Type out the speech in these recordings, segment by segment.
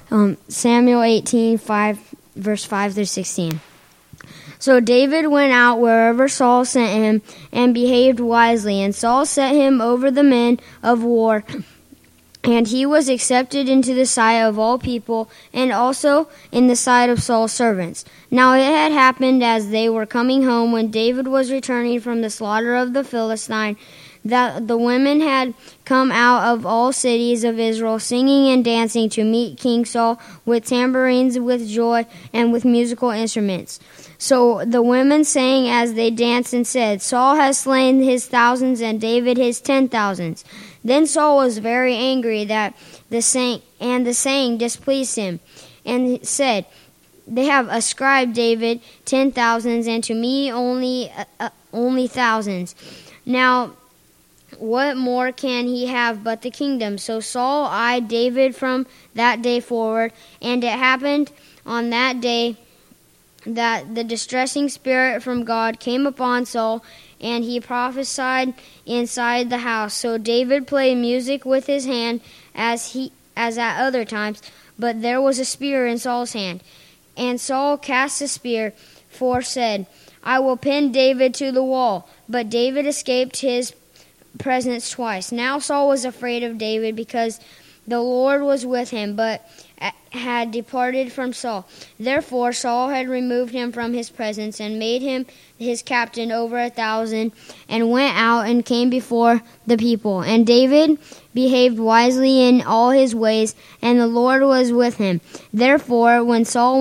Samuel 18, verse 5 through 16. So David went out wherever Saul sent him and behaved wisely, and Saul set him over the men of war, and he was accepted into the sight of all people, and also in the sight of Saul's servants. Now it had happened as they were coming home, when David was returning from the slaughter of the Philistine, that the women had come out of all cities of Israel, singing and dancing to meet King Saul with tambourines, with joy, and with musical instruments. So the women sang as they danced and said, Saul has slain his thousands and David his 10,000s. Then Saul was very angry that the saying displeased him, and said, They have ascribed David 10,000s, and to me only thousands. Now what more can he have but the kingdom? So Saul eyed David from that day forward, and it happened on that day that the distressing spirit from God came upon Saul, and he prophesied inside the house. So David played music with his hand as at other times, but there was a spear in Saul's hand. And Saul cast the spear, for said, I will pin David to the wall. But David escaped his presence twice. Now Saul was afraid of David, because the Lord was with him, but had departed from Saul. Therefore Saul had removed him from his presence, and made him his captain over 1,000, and went out and came before the people. And David behaved wisely in all his ways, and the Lord was with him. Therefore when Saul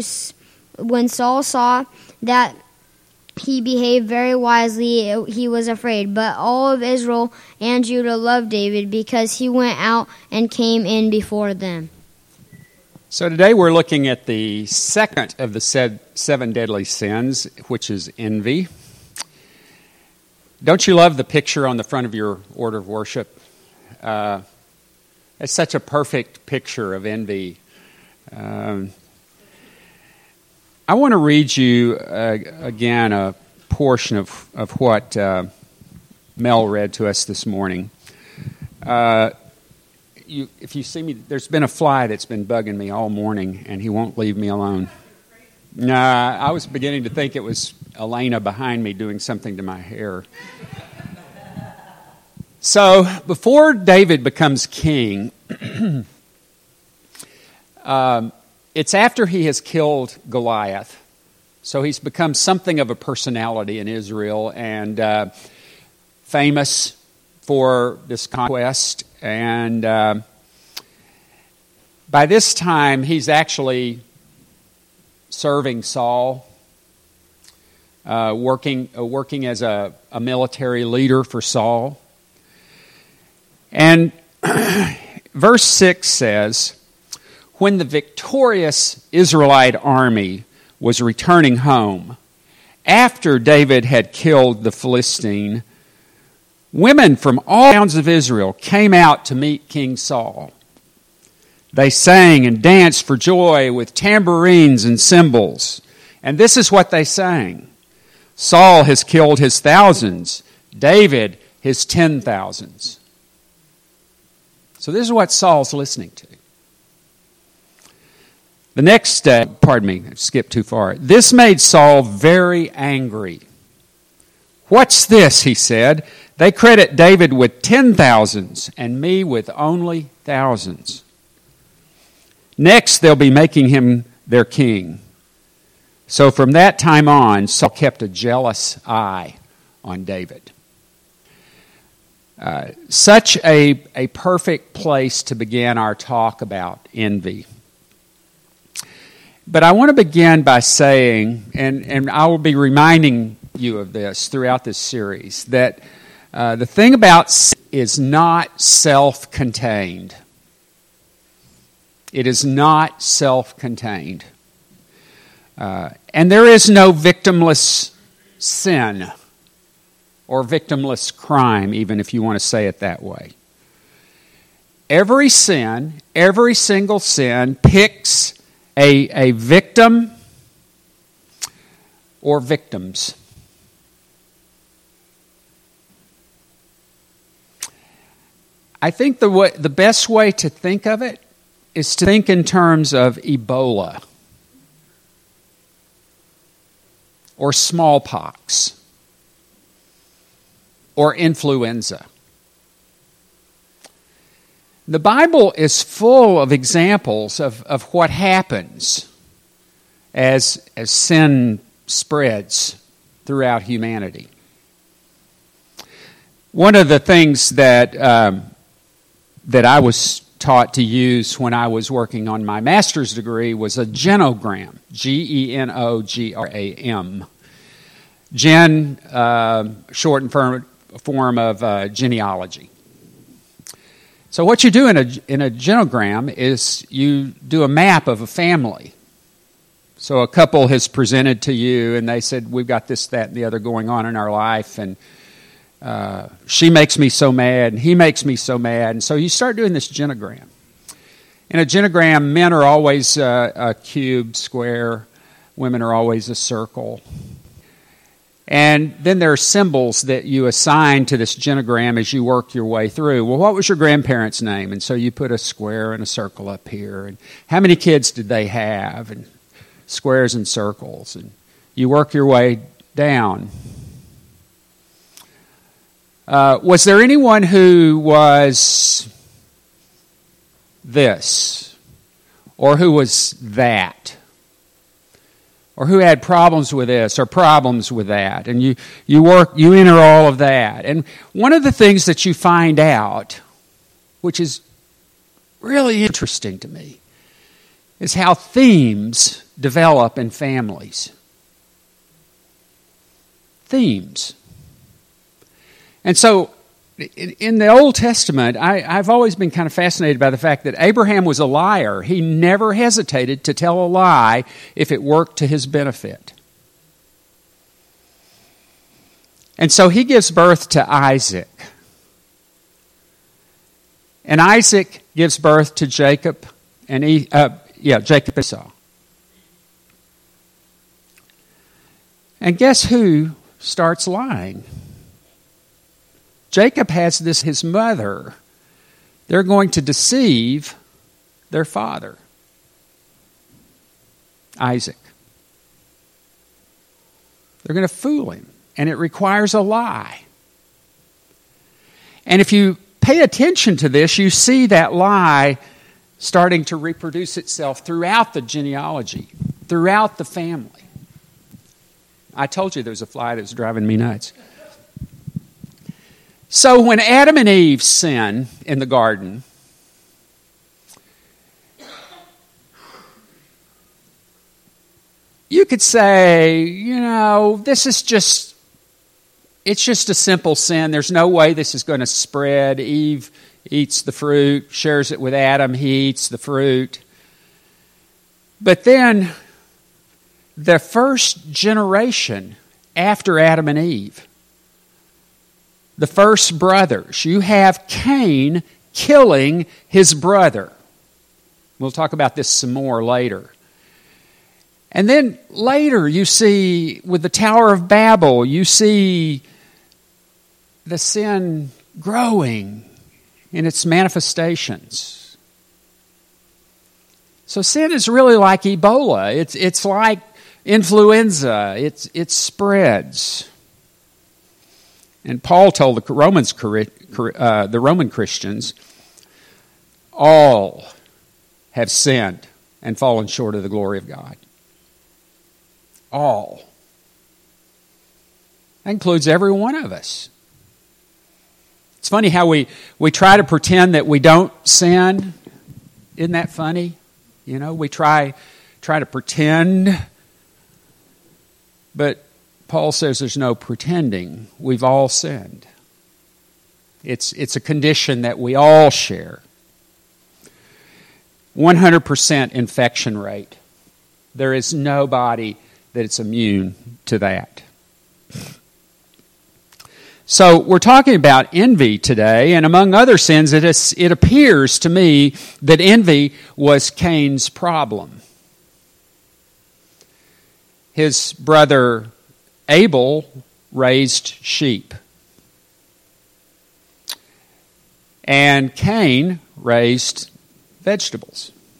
saw that he behaved very wisely, he was afraid. But all of Israel and Judah loved David, because he went out and came in before them. So today we're looking at the second of the seven deadly sins, which is envy. Don't you love the picture on the front of your order of worship? It's such a perfect picture of envy. I want to read you again a portion of what Mel read to us this morning. If you see me, there's been a fly that's been bugging me all morning, and he won't leave me alone. Nah, I was beginning to think it was Elena behind me doing something to my hair. So, before David becomes king, it's after he has killed Goliath. So he's become something of a personality in Israel, and famous for this conquest. And by this time, he's actually serving Saul, working as a military leader for Saul. And verse 6 says, when the victorious Israelite army was returning home, after David had killed the Philistine, women from all towns of Israel came out to meet King Saul. They sang and danced for joy with tambourines and cymbals. And this is what they sang. Saul has killed his thousands, David his 10,000s. So this is what Saul's listening to. The next day, I skipped too far. This made Saul very angry. What's this, he said. They credit David with 10,000s and me with only thousands. Next, they'll be making him their king. So from that time on, Saul kept a jealous eye on David. Such a perfect place to begin our talk about envy. But I want to begin by saying, and I will be reminding you of this throughout this series, that the thing about sin is not self-contained. It is not self-contained. And there is no victimless sin or victimless crime, even if you want to say it that way. Every sin, every single sin picks a victim or victims. I think the best way to think of it is to think in terms of Ebola or smallpox or influenza. The Bible is full of examples of what happens as sin spreads throughout humanity. One of the things that I was taught to use when I was working on my master's degree was a genogram, Genogram. Gen, short form of genealogy. So what you do in a genogram is you do a map of a family. So a couple has presented to you and they said, we've got this, that, and the other going on in our life, and she makes me so mad, and he makes me so mad. And so you start doing this genogram. In a genogram, men are always a cube, square. Women are always a circle. And then there are symbols that you assign to this genogram as you work your way through. Well, what was your grandparents' name? And so you put a square and a circle up here. And how many kids did they have? And squares and circles. And you work your way down. Was there anyone who was this? Or who was that? Or who had problems with this or problems with that? And you enter all of that. And one of the things that you find out, which is really interesting to me, is how themes develop in families. Themes. And so, in the Old Testament, I've always been kind of fascinated by the fact that Abraham was a liar. He never hesitated to tell a lie if it worked to his benefit. And so he gives birth to Isaac. And Isaac gives birth to Jacob and Jacob Esau. And guess who starts lying? Jacob has his mother. They're going to deceive their father, Isaac. They're going to fool him, and it requires a lie. And if you pay attention to this, you see that lie starting to reproduce itself throughout the genealogy, throughout the family. I told you there was a fly that was driving me nuts. So when Adam and Eve sin in the garden, you could say, this is just a simple sin. There's no way this is going to spread. Eve eats the fruit, shares it with Adam. He eats the fruit. But then the first generation after Adam and Eve, the first brothers, you have Cain killing his brother. We'll talk about this some more later. And then later you see with the Tower of Babel, you see the sin growing in its manifestations. So sin is really like Ebola. It's like influenza. It spreads. And Paul told the Roman Christians, all have sinned and fallen short of the glory of God. All. That includes every one of us. It's funny how we try to pretend that we don't sin. Isn't that funny? We try to pretend, but Paul says there's no pretending. We've all sinned. It's a condition that we all share. 100% infection rate. There is nobody that's immune to that. So we're talking about envy today, and among other sins, it appears to me that envy was Cain's problem. His brother Abel raised sheep, and Cain raised vegetables.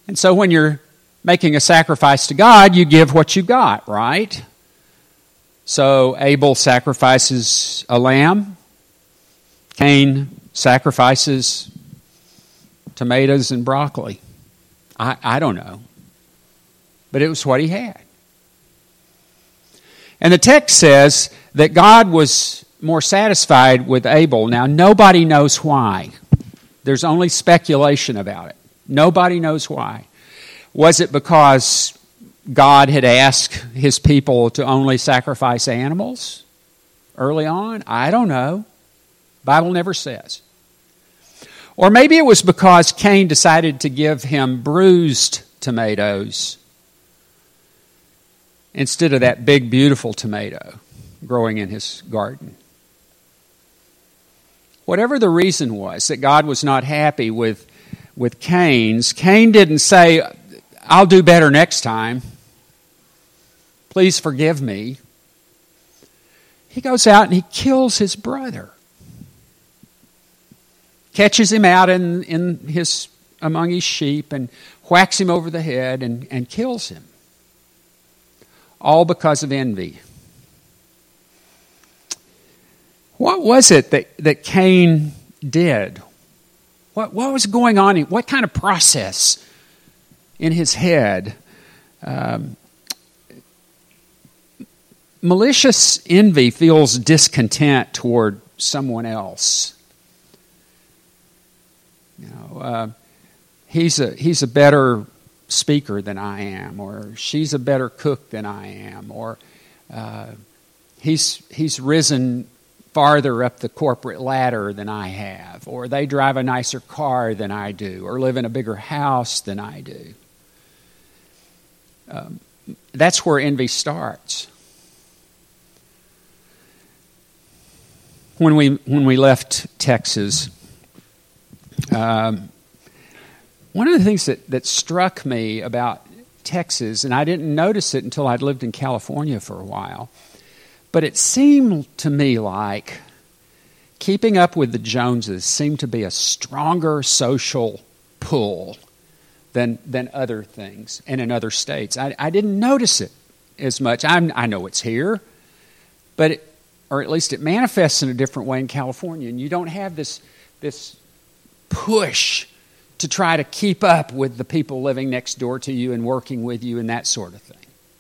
And so when you're making a sacrifice to God, you give what you got, right? So Abel sacrifices a lamb. Cain sacrifices tomatoes and broccoli. I don't know. But it was what he had. And the text says that God was more satisfied with Abel. Now, nobody knows why. There's only speculation about it. Nobody knows why. Was it because God had asked his people to only sacrifice animals early on? I don't know. The Bible never says. Or maybe it was because Cain decided to give him bruised tomatoes instead of that big, beautiful tomato growing in his garden. Whatever the reason was that God was not happy with Cain didn't say, I'll do better next time. Please forgive me. He goes out and he kills his brother. Catches him out among his sheep and whacks him over the head and kills him. All because of envy. What was it that Cain did? What was going on? What kind of process in his head? Malicious envy feels discontent toward someone else. You know, he's a better speaker than I am, or she's a better cook than I am, or he's risen farther up the corporate ladder than I have, or they drive a nicer car than I do, or live in a bigger house than I do. That's where envy starts. When we left Texas, one of the things that struck me about Texas, and I didn't notice it until I'd lived in California for a while, but it seemed to me like keeping up with the Joneses seemed to be a stronger social pull than other things and in other states. I didn't notice it as much. I know it's here, but or at least it manifests in a different way in California, and you don't have this push to try to keep up with the people living next door to you and working with you and that sort of thing.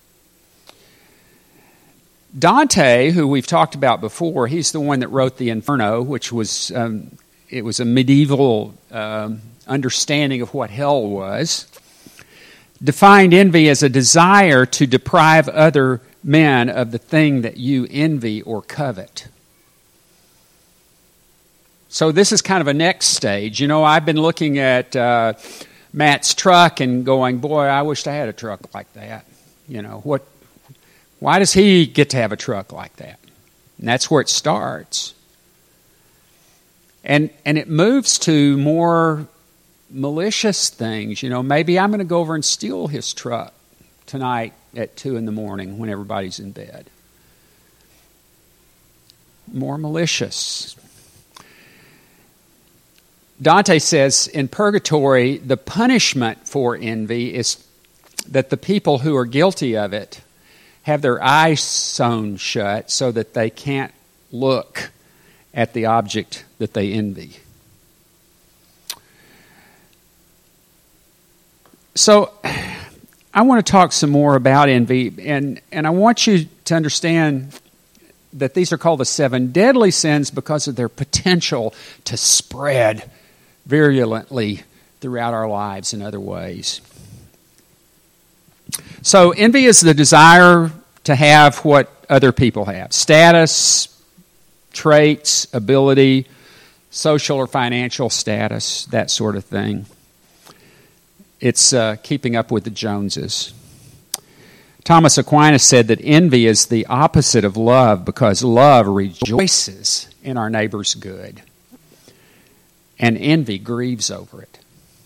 Dante, who we've talked about before, he's the one that wrote the Inferno, which was it was a medieval understanding of what hell was. Defined envy as a desire to deprive other men of the thing that you envy or covet. So this is kind of a next stage. You know, I've been looking at Matt's truck and going, boy, I wished I had a truck like that. You know, why does he get to have a truck like that? And that's where it starts. And it moves to more malicious things. You know, maybe I'm going to go over and steal his truck tonight at 2 a.m. when everybody's in bed. More malicious. Dante says in Purgatory, the punishment for envy is that the people who are guilty of it have their eyes sewn shut so that they can't look at the object that they envy. So I want to talk some more about envy, and I want you to understand that these are called the 7 deadly sins because of their potential to spread virulently throughout our lives in other ways. So envy is the desire to have what other people have. Status, traits, ability, social or financial status, that sort of thing. It's keeping up with the Joneses. Thomas Aquinas said that envy is the opposite of love because love rejoices in our neighbor's good, and envy grieves over it.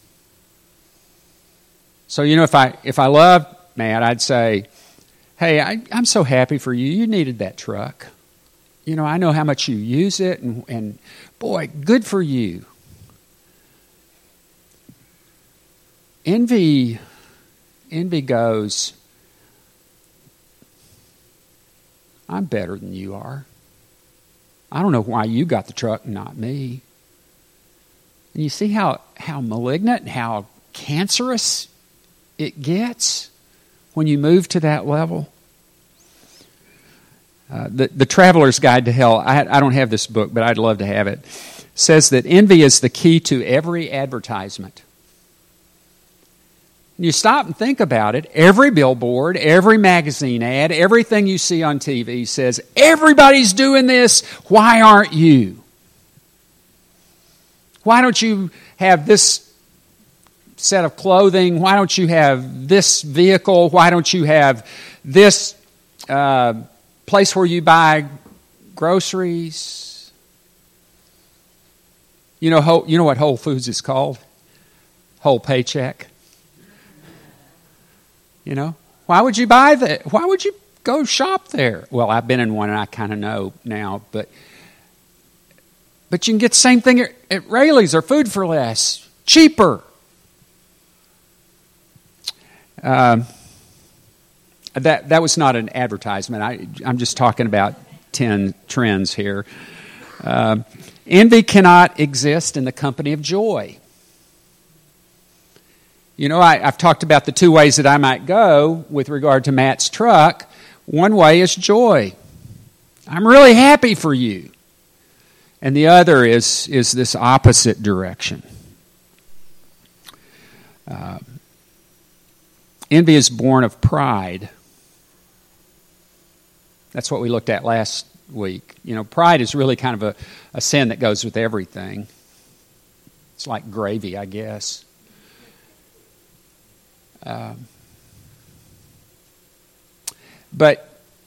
So, you know, if I love Matt, I'd say, hey, I'm so happy for you. You needed that truck. You know, I know how much you use it, and boy, good for you. envy goes, I'm better than you are. I don't know why you got the truck and not me. And you see how malignant and how cancerous it gets when you move to that level? The Traveler's Guide to Hell, I don't have this book, but I'd love to have it, says that envy is the key to every advertisement. You stop and think about it. Every billboard, every magazine ad, everything you see on TV says, everybody's doing this. Why aren't you? Why don't you have this set of clothing? Why don't you have this vehicle? Why don't you have this place where you buy groceries? You know what Whole Foods is called? Whole Paycheck. You know, why would you buy that? Why would you go shop there? Well, I've been in one and I kind of know now, but you can get the same thing at Raley's or Food for Less, cheaper. That was not an advertisement. I'm just talking about 10 trends here. Envy cannot exist in the company of joy. You know, I've talked about the two ways that I might go with regard to Matt's truck. One way is joy. I'm really happy for you. And the other is this opposite direction. Envy is born of pride. That's what we looked at last week. You know, pride is really kind of a sin that goes with everything. It's like gravy, I guess. But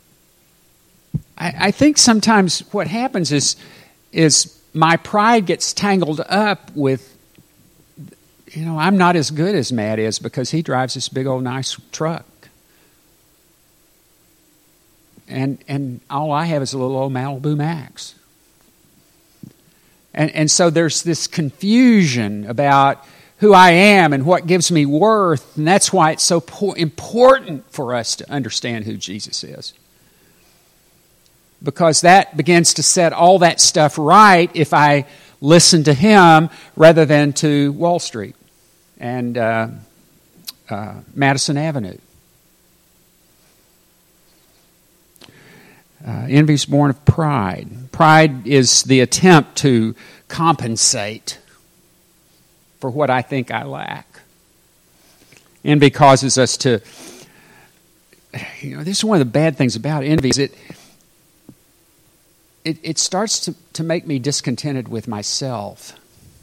I think sometimes what happens is my pride gets tangled up with, you know, I'm not as good as Matt is because he drives this big old nice truck. And all I have is a little old Malibu Max. And so there's this confusion about who I am and what gives me worth, and that's why it's so important for us to understand who Jesus is. Because that begins to set all that stuff right if I listen to Him rather than to Wall Street and Madison Avenue. Envy is born of pride. Pride is the attempt to compensate for what I think I lack. Envy causes us to, you know, this is one of the bad things about envy, is it starts to make me discontented with myself.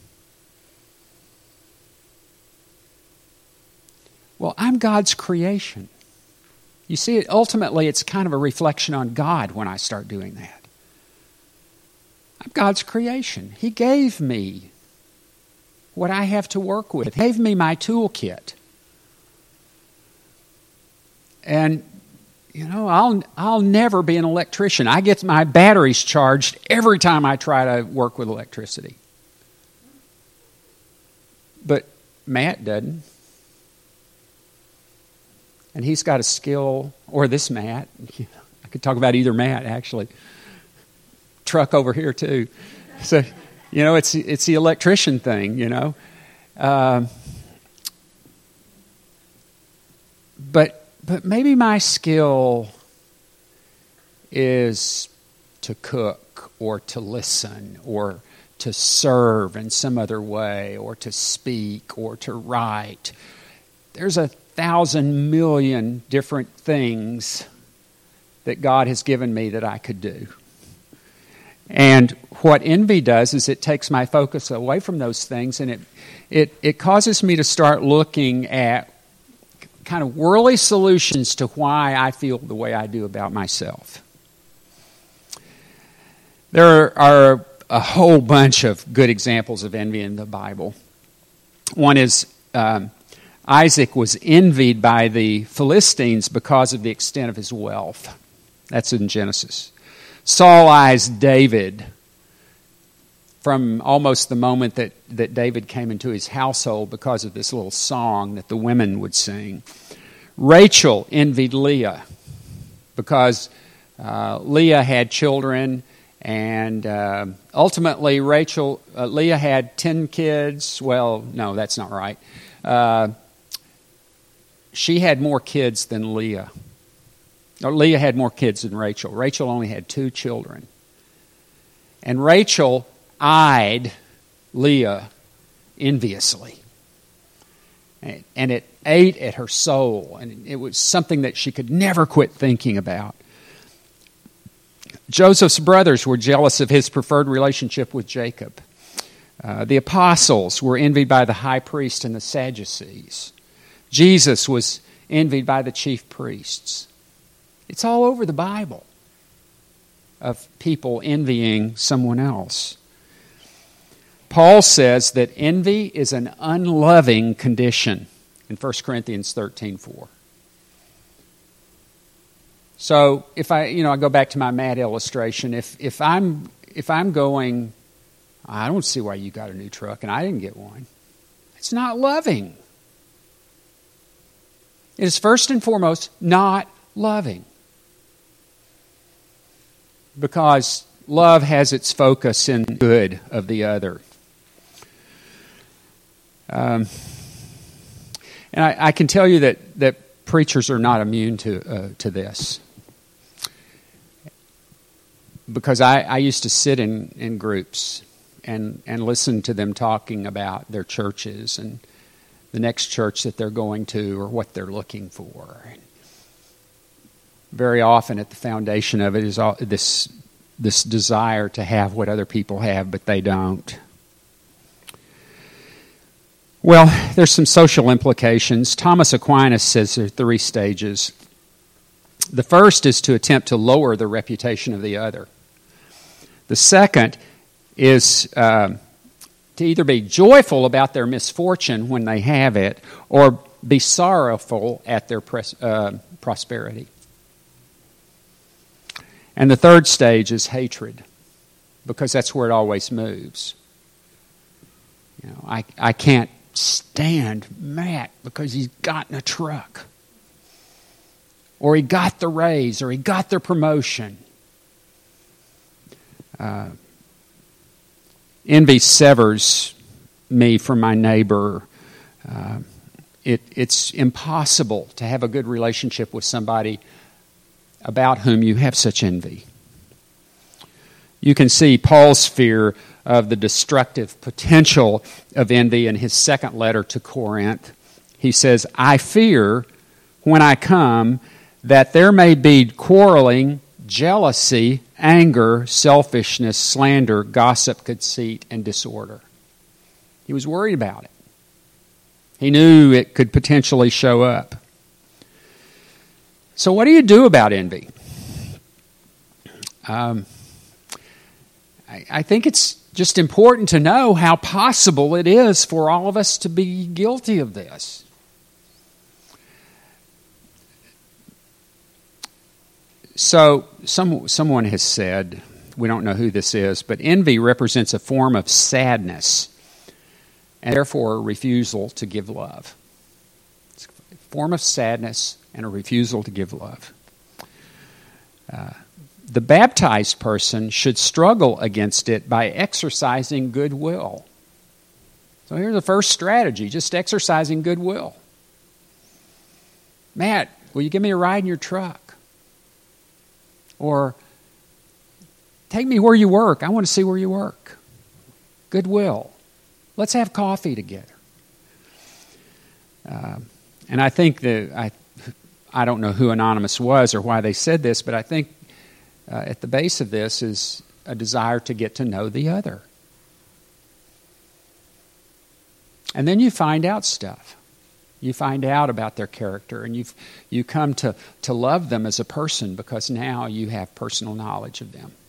Well, I'm God's creation. You see, ultimately it's kind of a reflection on God when I start doing that. I'm God's creation. He gave me what I have to work with. He gave me my toolkit. And, you know, I'll never be an electrician. I get my batteries charged every time I try to work with electricity. But Matt doesn't. And he's got a skill, or this Matt. I could talk about either Matt, actually. Truck over here, too. So, you know, it's the electrician thing, you know. But maybe my skill is to cook or to listen or to serve in some other way or to speak or to write. There's 1,000 million different things that God has given me that I could do. And what envy does is it takes my focus away from those things, and it causes me to start looking at kind of worldly solutions to why I feel the way I do about myself. There are a whole bunch of good examples of envy in the Bible. One is Isaac was envied by the Philistines because of the extent of his wealth. That's in Genesis. Saul eyes David from almost the moment that David came into his household because of this little song that the women would sing. Rachel envied Leah because Leah had children, and ultimately Leah had 10 kids. Well, no, that's not right. She had more kids than Leah. Or Leah had more kids than Rachel. Rachel only had 2 children. And Rachel eyed Leah enviously. And it ate at her soul. And it was something that she could never quit thinking about. Joseph's brothers were jealous of his preferred relationship with Jacob. The apostles were envied by the high priest and the Sadducees. Jesus was envied by the chief priests. It's all over the Bible of people envying someone else. Paul says that envy is an unloving condition in 1 Corinthians 13:4. So if I go back to my mat illustration, if I'm going, I don't see why you got a new truck and I didn't get one. It's not loving. It is first and foremost not loving. Because love has its focus in good of the other. And I can tell you that preachers are not immune to this. Because I used to sit in groups and listen to them talking about their churches and the next church that they're going to or what they're looking for. Very often at the foundation of it is this desire to have what other people have, but they don't. Well, there's some social implications. Thomas Aquinas says there are 3 stages. The first is to attempt to lower the reputation of the other. The second is to either be joyful about their misfortune when they have it, or be sorrowful at their prosperity. And the third stage is hatred, because that's where it always moves. I can't stand Matt because he's gotten a truck, or he got the raise, or he got the promotion. Envy severs me from my neighbor. It's impossible to have a good relationship with somebody about whom you have such envy. You can see Paul's fear of the destructive potential of envy in his second letter to Corinth. He says, I fear when I come that there may be quarreling, jealousy, anger, selfishness, slander, gossip, conceit, and disorder. He was worried about it. He knew it could potentially show up. So what do you do about envy? I think it's just important to know how possible it is for all of us to be guilty of this. So someone has said, we don't know who this is, but envy represents a form of sadness and therefore a refusal to give love. It's a form of sadness and a refusal to give love. The baptized person should struggle against it by exercising goodwill. So here's the first strategy, just exercising goodwill. Matt, will you give me a ride in your truck? Or, take me where you work. I want to see where you work. Goodwill. Let's have coffee together. And I think that, I don't know who Anonymous was or why they said this, but I think at the base of this is a desire to get to know the other. And then you find out stuff. You find out about their character, and you come to love them as a person because now you have personal knowledge of them.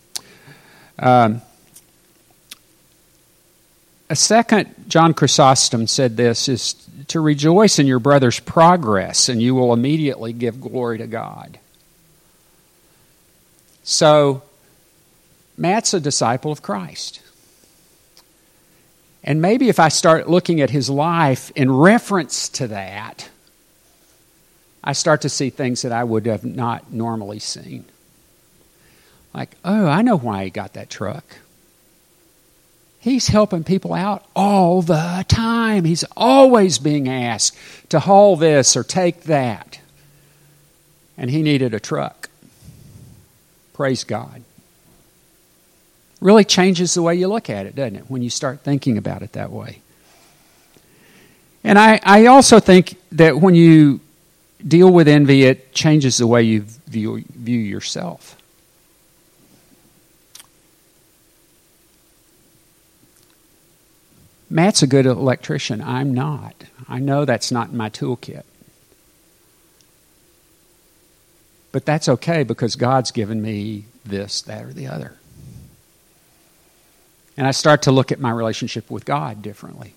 A second, John Chrysostom said this, is to rejoice in your brother's progress, and you will immediately give glory to God. So, Matt's a disciple of Christ. And maybe if I start looking at his life in reference to that, I start to see things that I would have not normally seen. Like, oh, I know why he got that truck. He's helping people out all the time. He's always being asked to haul this or take that. And he needed a truck. Praise God. Really changes the way you look at it, doesn't it, when you start thinking about it that way. And I also think that when you deal with envy, it changes the way you view yourself. Matt's a good electrician. I'm not. I know that's not in my toolkit. But that's okay because God's given me this, that, or the other. And I start to look at my relationship with God differently.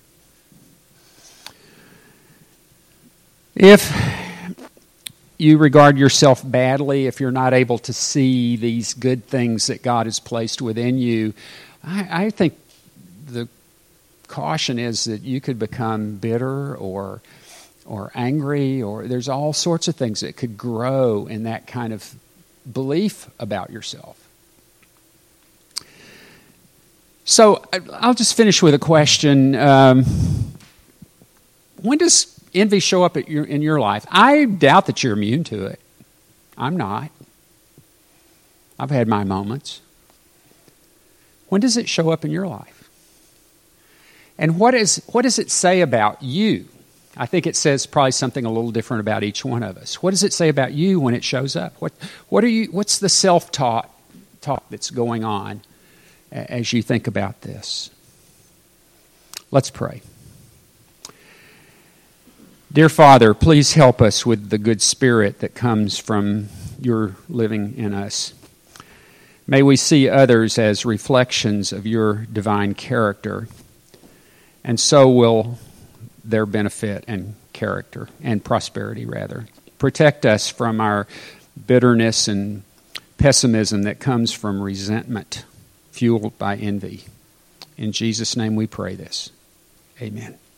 If you regard yourself badly, if you're not able to see these good things that God has placed within you, I think the caution is that you could become bitter or angry, or there's all sorts of things that could grow in that kind of belief about yourself. So I'll just finish with a question. When does envy show up in your life? I doubt that you're immune to it. I'm not. I've had my moments. When does it show up in your life? And what does it say about you? I think it says probably something a little different about each one of us. What does it say about you when it shows up? What's the self-talk that's going on as you think about this? Let's pray. Dear Father, please help us with the good spirit that comes from your living in us. May we see others as reflections of your divine character, and so will their benefit and character and prosperity, rather. Protect us from our bitterness and pessimism that comes from resentment fueled by envy. In Jesus' name we pray this. Amen.